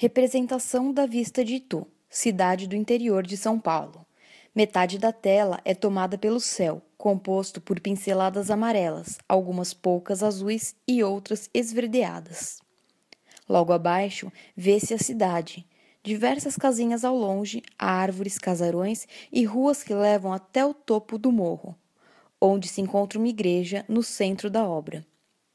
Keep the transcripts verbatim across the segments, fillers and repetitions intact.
Representação da vista de Itu, cidade do interior de São Paulo. Metade da tela é tomada pelo céu, composto por pinceladas amarelas, algumas poucas azuis e outras esverdeadas. Logo abaixo, vê-se a cidade, diversas casinhas ao longe, árvores, casarões e ruas que levam até o topo do morro, onde se encontra uma igreja no centro da obra.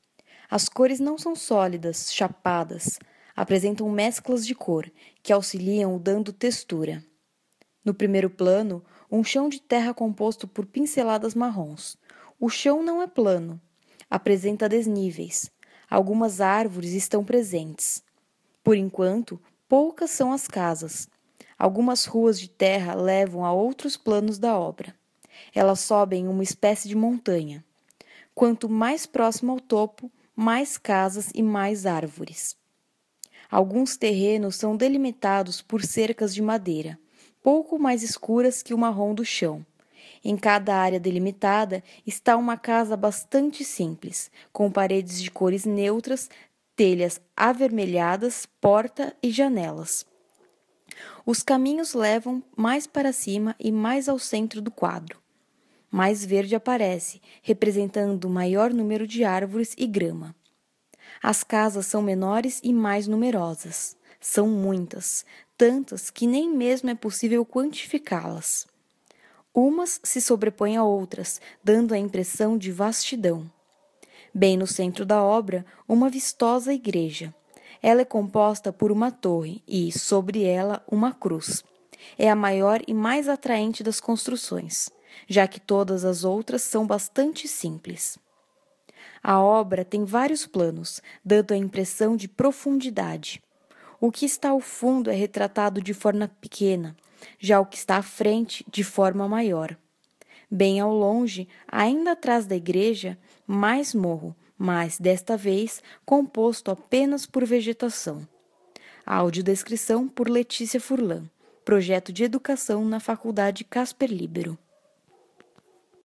As cores não são sólidas, chapadas, apresentam mesclas de cor que auxiliam o dando textura. No primeiro plano, um chão de terra composto por pinceladas marrons. O chão não é plano, apresenta desníveis. Algumas árvores estão presentes. Por enquanto, poucas são as casas. Algumas ruas de terra levam a outros planos da obra. Elas sobem uma espécie de montanha. Quanto mais próximo ao topo, mais casas e mais árvores. Alguns terrenos são delimitados por cercas de madeira, pouco mais escuras que o marrom do chão. Em cada área delimitada está uma casa bastante simples, com paredes de cores neutras, telhas avermelhadas, porta e janelas. Os caminhos levam mais para cima e mais ao centro do quadro. Mais verde aparece, representando maior número de árvores e grama. As casas são menores e mais numerosas. São muitas, tantas que nem mesmo é possível quantificá-las. Umas se sobrepõem a outras, dando a impressão de vastidão. Bem no centro da obra, uma vistosa igreja. Ela é composta por uma torre e, sobre ela, uma cruz. É a maior e mais atraente das construções, já que todas as outras são bastante simples. A obra tem vários planos, dando a impressão de profundidade. O que está ao fundo é retratado de forma pequena, já o que está à frente de forma maior. Bem ao longe, ainda atrás da igreja, mais morro, mas desta vez composto apenas por vegetação. Audiodescrição por Letícia Furlan, projeto de educação na Faculdade Casper Libero.